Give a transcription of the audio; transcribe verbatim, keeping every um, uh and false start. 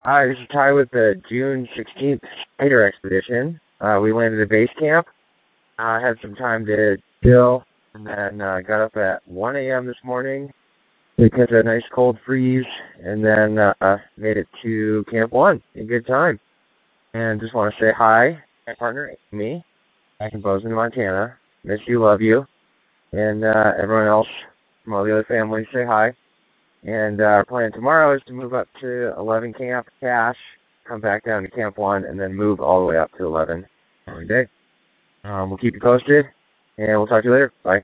Hi, this is Ty with the June sixteenth Spider Expedition. Uh, we landed at base camp. I uh, had some time to chill, and then uh, got up at one a m this morning to catch a nice cold freeze, and then uh, made it to Camp One in good time. And just want to say hi, my partner Amy, back in Bozeman, Montana. Miss you, love you, and uh, everyone else from all the other families, say hi. And uh, our plan tomorrow is to move up to eleven Camp Cache, come back down to Camp one, and then move all the way up to eleven every day. Um, we'll keep you posted, and we'll talk to you later. Bye.